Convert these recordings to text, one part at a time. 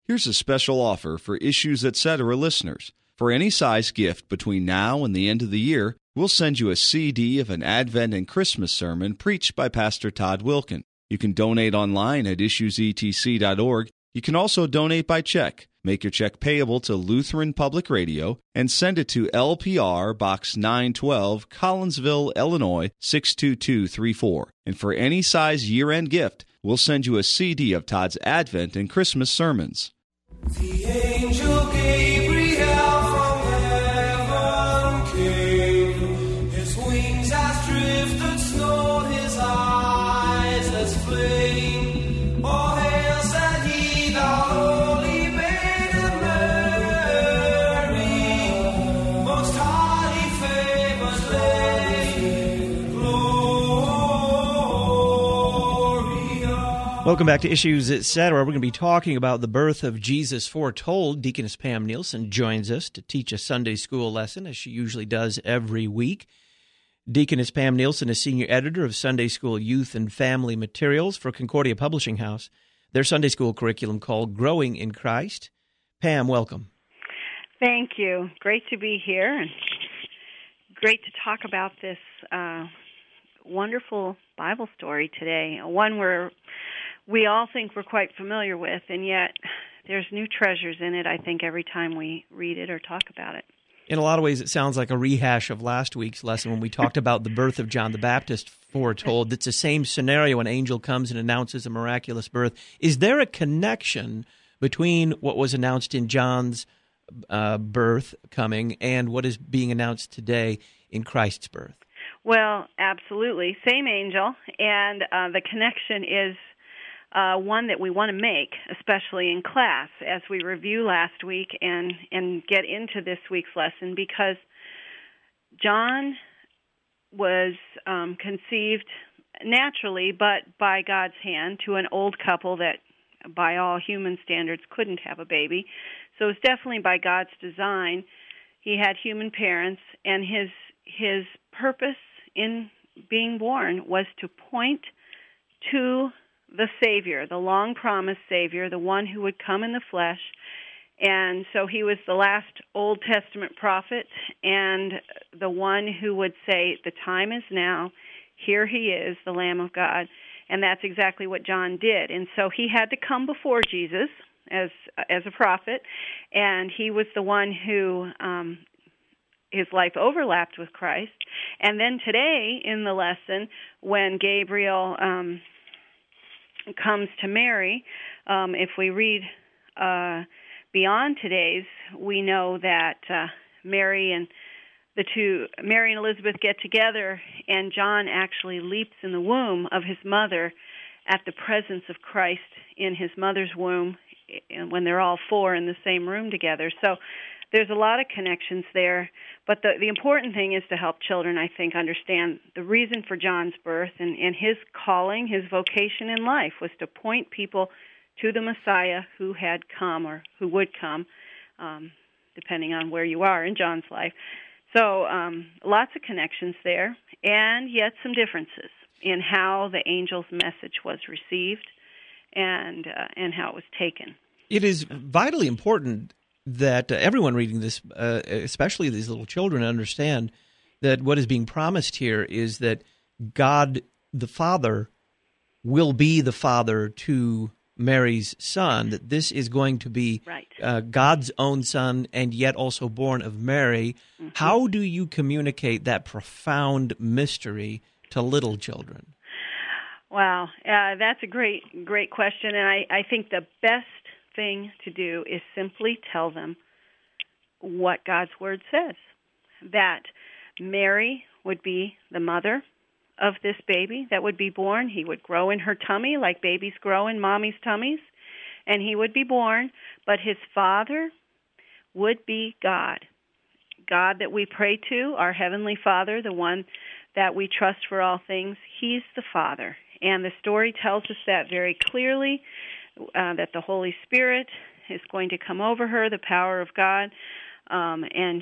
Here's a special offer for Issues Etc. listeners. For any size gift between now and the end of the year, we'll send you a CD of an Advent and Christmas sermon preached by Pastor Todd Wilkin. You can donate online at issuesetc.org. You can also donate by check. Make your check payable to Lutheran Public Radio and send it to LPR Box 912, Collinsville, Illinois 62234. And for any size year-end gift, we'll send you a CD of Todd's Advent and Christmas sermons. The angel Gabriel from heaven came. His wings as drift and snow, his eyes as flame. All hail, said he, the holy maiden Mary. Most highly favored lady, Gloria. Welcome back to Issues Etc. We're going to be talking about the birth of Jesus foretold. Deaconess Pam Nielsen joins us to teach a Sunday school lesson, as she usually does every week. Deaconess Pam Nielsen is senior editor of Sunday School Youth and Family Materials for Concordia Publishing House, their Sunday school curriculum called Growing in Christ. Pam, welcome. Thank you. Great to be here, and great to talk about this wonderful Bible story today, one where we all think we're quite familiar with, and yet there's new treasures in it, I think, every time we read it or talk about it. In a lot of ways, it sounds like a rehash of last week's lesson when we talked about the birth of John the Baptist foretold. It's the same scenario. An angel comes and announces a miraculous birth. Is there a connection between what was announced in John's birth coming and what is being announced today in Christ's birth? Well, absolutely. Same angel, and the connection is one that we want to make, especially in class, as we review last week and get into this week's lesson, because John was conceived naturally, but by God's hand, to an old couple that, by all human standards, couldn't have a baby. So it's definitely by God's design. He had human parents, and his purpose in being born was to point to the Savior, the long-promised Savior, the one who would come in the flesh. And so he was the last Old Testament prophet and the one who would say, the time is now, here he is, the Lamb of God. And that's exactly what John did. And so he had to come before Jesus as a prophet, and he was the one who his life overlapped with Christ. And then today in the lesson, when Gabriel comes to Mary, if we read beyond today's, we know that Mary and Elizabeth get together, and John actually leaps in the womb of his mother at the presence of Christ in his mother's womb when they're all four in the same room together. So there's a lot of connections there, but the important thing is to help children, I think, understand the reason for John's birth, and his calling, his vocation in life was to point people to the Messiah who had come or who would come, depending on where you are in John's life. So lots of connections there, and yet some differences in how the angel's message was received and how it was taken. It is vitally important that everyone reading this, especially these little children, understand that what is being promised here is that God the Father will be the father to Mary's son, that this is going to be God's own son and yet also born of Mary. Mm-hmm. How do you communicate that profound mystery to little children? Wow, that's a great question, and I think the best thing to do is simply tell them what God's Word says, that Mary would be the mother of this baby that would be born. He would grow in her tummy like babies grow in mommy's tummies, and he would be born, but his father would be God that we pray to, our Heavenly Father, the one that we trust for all things. He's the Father, and the story tells us that very clearly, that the Holy Spirit is going to come over her, the power of God, and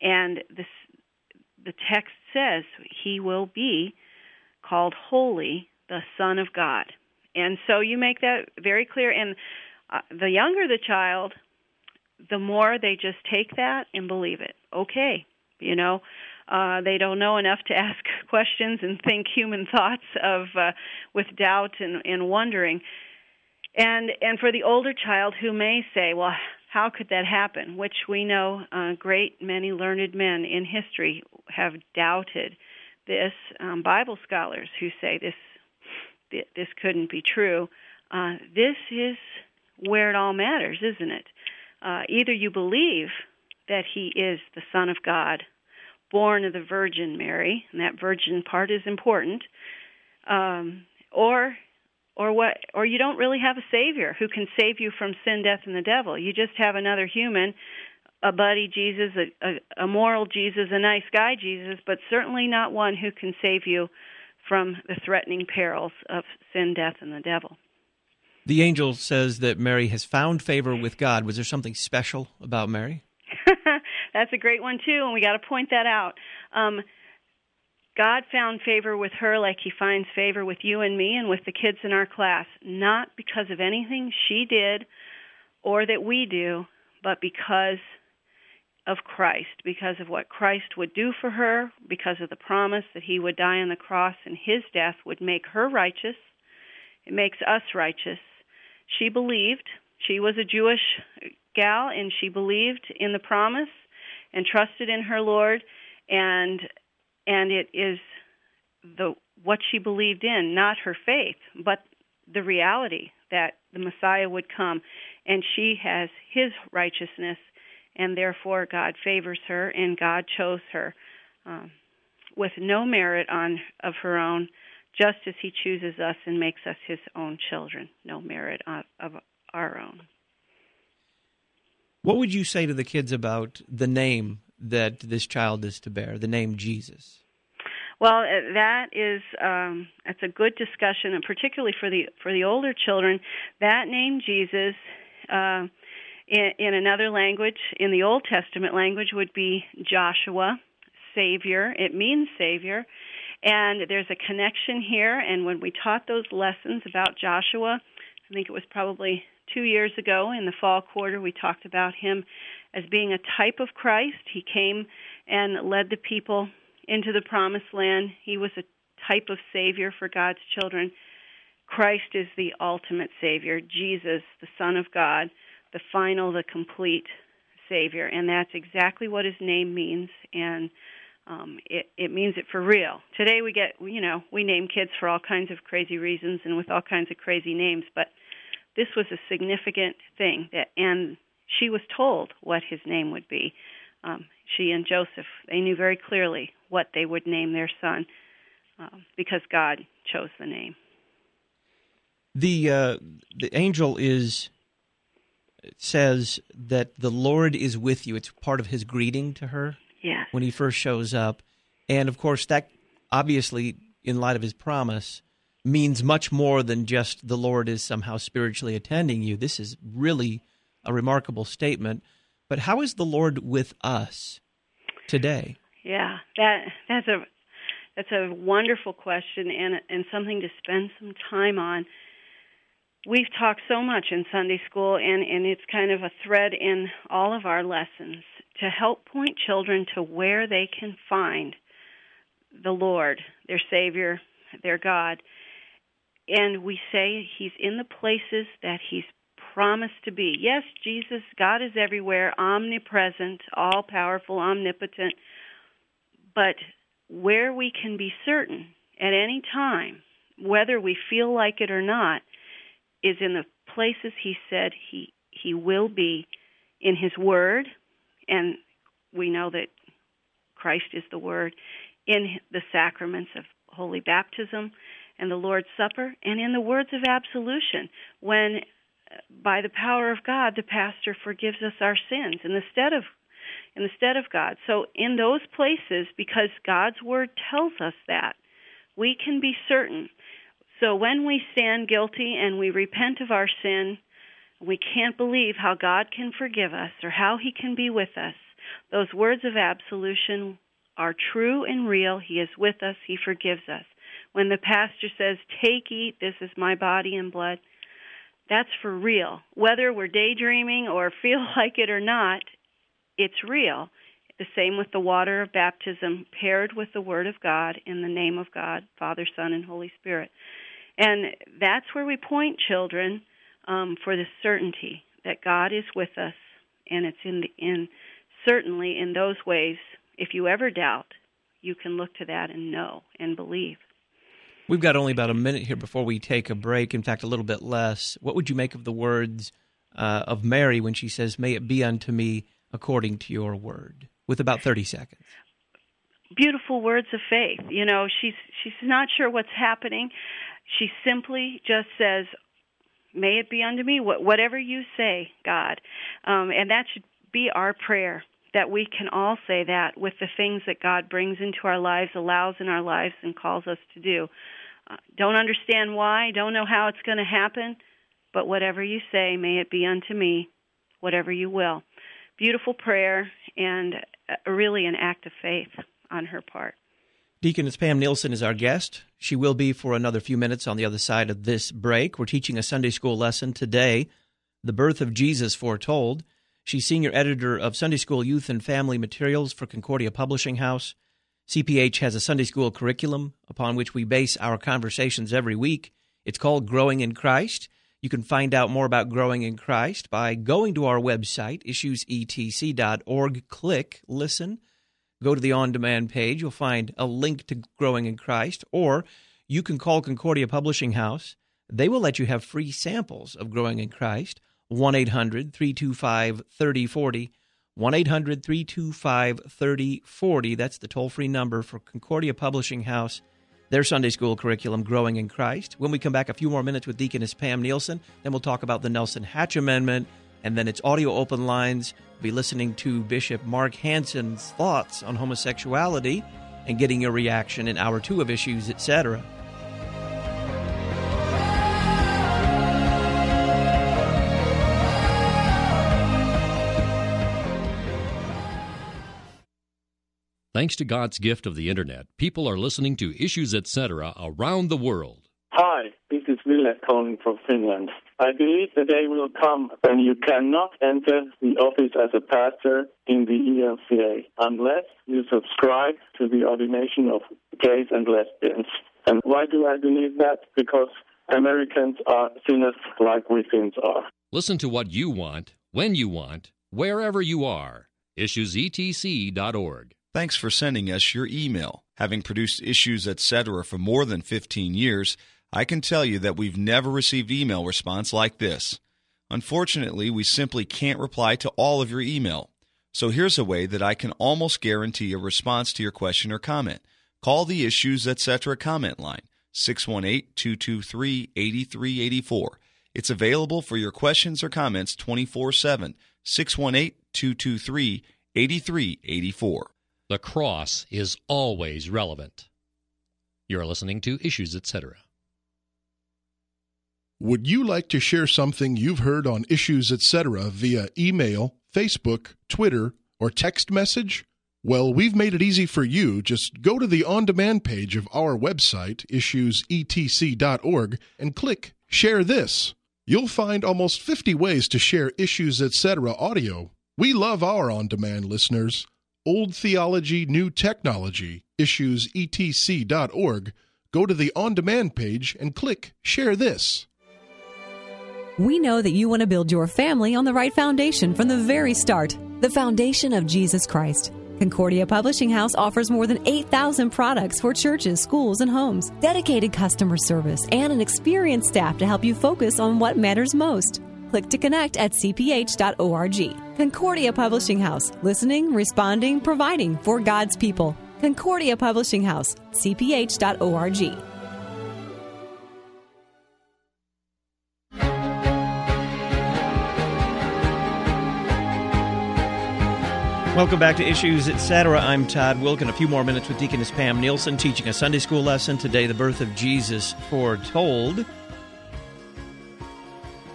the text says he will be called holy, the Son of God. And so you make that very clear. And The younger the child, the more they just take that and believe it. Okay, they don't know enough to ask questions and think human thoughts with doubt and wondering. And for the older child who may say, well, how could that happen? Which we know great many learned men in history have doubted this. Bible scholars who say this couldn't be true. This is where it all matters, isn't it? Either you believe that he is the Son of God, born of the Virgin Mary, and that virgin part is important, or you don't really have a Savior who can save you from sin, death, and the devil. You just have another human, a buddy Jesus, a moral Jesus, a nice guy Jesus, but certainly not one who can save you from the threatening perils of sin, death, and the devil. The angel says that Mary has found favor with God. Was there something special about Mary? That's a great one, too, and we got to point that out. God found favor with her like he finds favor with you and me and with the kids in our class, not because of anything she did or that we do, but because of Christ, because of what Christ would do for her, because of the promise that he would die on the cross and his death would make her righteous. It makes us righteous. She believed. She was a Jewish gal, and she believed in the promise and trusted in her Lord, and it is what she believed in, not her faith, but the reality that the Messiah would come, and she has his righteousness, and therefore God favors her, and God chose her with no merit of her own, just as he chooses us and makes us his own children, no merit of our own. What would you say to the kids about the name that this child is to bear, the name Jesus? Well, that's a good discussion, and particularly for the older children, that name Jesus in another language, in the Old Testament language, would be Joshua, Savior. It means Savior, and there's a connection here. And when we taught those lessons about Joshua, I think it was probably 2 years ago in the fall quarter, we talked about him as being a type of Christ. He came and led the people into the promised land. He was a type of Savior for God's children. Christ is the ultimate Savior, Jesus, the Son of God, the final, the complete Savior. And that's exactly what his name means, and it means it for real. Today we name kids for all kinds of crazy reasons and with all kinds of crazy names, but this was a significant thing, and she was told what his name would be. She and Joseph, they knew very clearly what they would name their son because God chose the name. The angel says that the Lord is with you. It's part of his greeting to her. Yes. When he first shows up. And, of course, that obviously, in light of his promise, means much more than just the Lord is somehow spiritually attending you. This is really a remarkable statement. But how is the Lord with us today? Yeah, that's a wonderful question and something to spend some time on. We've talked so much in Sunday school, and it's kind of a thread in all of our lessons to help point children to where they can find the Lord, their Savior, their God. And we say he's in the places that he's promised to be. Yes, Jesus, God is everywhere, omnipresent, all-powerful, omnipotent. But where we can be certain at any time, whether we feel like it or not, is in the places he said he will be in his Word, and we know that Christ is the Word, in the sacraments of Holy Baptism and the Lord's Supper, and in the words of absolution, when by the power of God the pastor forgives us our sins in the stead of God. So in those places, because God's Word tells us that, we can be certain. So when we stand guilty and we repent of our sin, we can't believe how God can forgive us or how he can be with us. Those words of absolution are true and real. He is with us. He forgives us. When the pastor says, "Take, eat, this is my body and blood," That's for real. Whether we're daydreaming or feel like it or not, it's real. The same with the water of baptism paired with the Word of God in the name of God, Father, Son, and Holy Spirit. And that's where we point children for the certainty that God is with us, and it's certainly in those ways. If you ever doubt, you can look to that and know and believe. We've got only about a minute here before we take a break, in fact, a little bit less. What would you make of the words of Mary when she says, "May it be unto me according to your word," with about 30 seconds? Beautiful words of faith. You know, she's not sure what's happening. She simply just says, "May it be unto me, whatever you say, God." And that should be our prayer, that we can all say that with the things that God brings into our lives, allows in our lives, and calls us to do. Don't understand why, don't know how it's going to happen, but whatever you say, may it be unto me, whatever you will. Beautiful prayer, and really an act of faith on her part. Deaconess Pam Nielsen is our guest. She will be for another few minutes on the other side of this break. We're teaching a Sunday school lesson today, The Birth of Jesus Foretold. She's senior editor of Sunday School Youth and Family Materials for Concordia Publishing House. CPH has a Sunday school curriculum upon which we base our conversations every week. It's called Growing in Christ. You can find out more about Growing in Christ by going to our website, issuesetc.org. Click Listen. Go to the on-demand page. You'll find a link to Growing in Christ, or you can call Concordia Publishing House. They will let you have free samples of Growing in Christ. 1-800-325-3040. 1-800-325-3040. That's the toll-free number for Concordia Publishing House, their Sunday school curriculum, Growing in Christ. When we come back, a few more minutes with Deaconess Pam Nielsen, then we'll talk about the Nelson Hatch Amendment, and then it's audio open lines. We'll be listening to Bishop Mark Hansen's thoughts on homosexuality and getting your reaction in Hour 2 of Issues, etc. Thanks to God's gift of the Internet, people are listening to Issues, Etc. around the world. Hi, this is Ville calling from Finland. I believe the day will come when you cannot enter the office as a pastor in the ELCA unless you subscribe to the ordination of gays and lesbians. And why do I believe that? Because Americans are sinners like we Finns are. Listen to what you want, when you want, wherever you are. IssuesETC.org. Thanks for sending us your email. Having produced Issues, Etc. for more than 15 years, I can tell you that we've never received email response like this. Unfortunately, we simply can't reply to all of your email. So here's a way that I can almost guarantee a response to your question or comment. Call the Issues, Etc. comment line, 618-223-8384. It's available for your questions or comments 24/7, 618-223-8384. The cross is always relevant. You're listening to Issues, Etc. Would you like to share something you've heard on Issues, Etc. via email, Facebook, Twitter, or text message? Well, we've made it easy for you. Just go to the on-demand page of our website, issuesetc.org, and click Share This. You'll find almost 50 ways to share Issues, Etc. audio. We love our on-demand listeners. Old Theology, New Technology, issuesetc.org. Go to the on-demand page and click Share This. We know that you want to build your family on the right foundation from the very start, the foundation of Jesus Christ. Concordia Publishing House offers more than 8,000 products for churches, schools, and homes, dedicated customer service, and an experienced staff to help you focus on what matters most. Click to connect at cph.org. Concordia Publishing House. Listening, responding, providing for God's people. Concordia Publishing House. cph.org. Welcome back to Issues, Etc. I'm Todd Wilken. A few more minutes with Deaconess Pam Nielsen, teaching a Sunday school lesson today, The Birth of Jesus Foretold.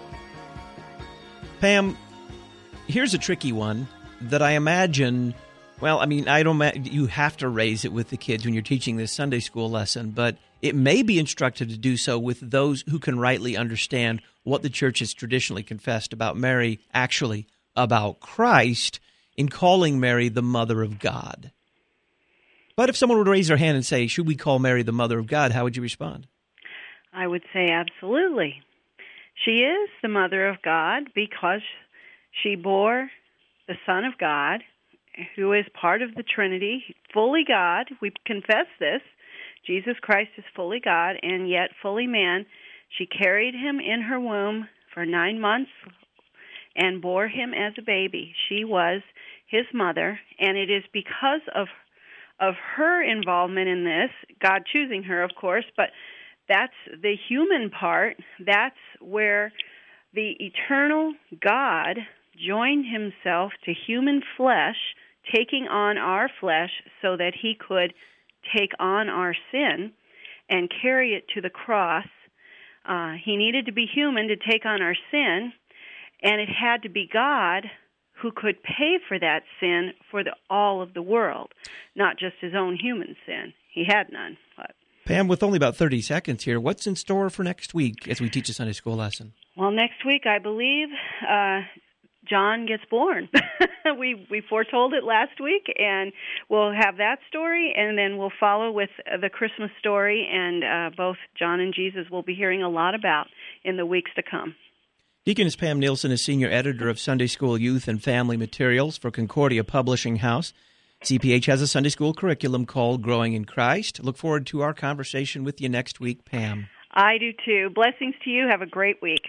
Pam, here's a tricky one that I imagine Well, I mean, I don't. You have to raise it with the kids when you're teaching this Sunday school lesson, but it may be instructive to do so with those who can rightly understand what the church has traditionally confessed about Mary, actually about Christ, in calling Mary the Mother of God. But if someone would raise their hand and say, should we call Mary the Mother of God, how would you respond? I would say absolutely. She is the Mother of God because she bore the Son of God, who is part of the Trinity, fully God. We confess this. Jesus Christ is fully God and yet fully man. She carried him in her womb for 9 months and bore him as a baby. She was his mother, and it is because of her involvement in this, God choosing her, of course, but that's the human part. That's where the eternal God joined himself to human flesh, taking on our flesh so that he could take on our sin and carry it to the cross. He needed to be human to take on our sin, and it had to be God who could pay for that sin for all of the world, not just his own human sin. He had none. But. Pam, with only about 30 seconds here, what's in store for next week as we teach a Sunday school lesson? Well, next week, I believe John gets born. We foretold it last week, and we'll have that story, and then we'll follow with the Christmas story, and both John and Jesus will be hearing a lot about in the weeks to come. Deaconess Pam Nielsen is Senior Editor of Sunday School Youth and Family Materials for Concordia Publishing House. CPH has a Sunday school curriculum called Growing in Christ. Look forward to our conversation with you next week, Pam. I do too. Blessings to you. Have a great week.